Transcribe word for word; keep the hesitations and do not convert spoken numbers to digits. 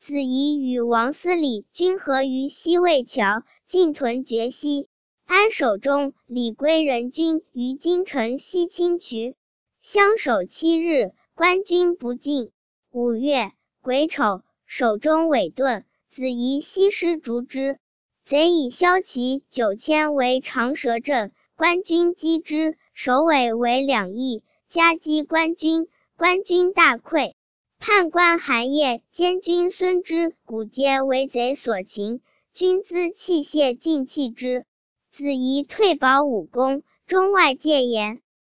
子仪与王思礼均合于西魏桥，进屯决西。安守忠、李归仁军于京城西青渠，相守七日，官军不进。五月癸丑，守忠伪遁，子仪西师逐之。贼以骁骑九千为长蛇阵，官军击之，首尾为两翼，夹击官军，官军大溃。判官韩业、监军孙之古皆为贼所擒，军资器械尽弃之。子仪退保武功，中外戒严。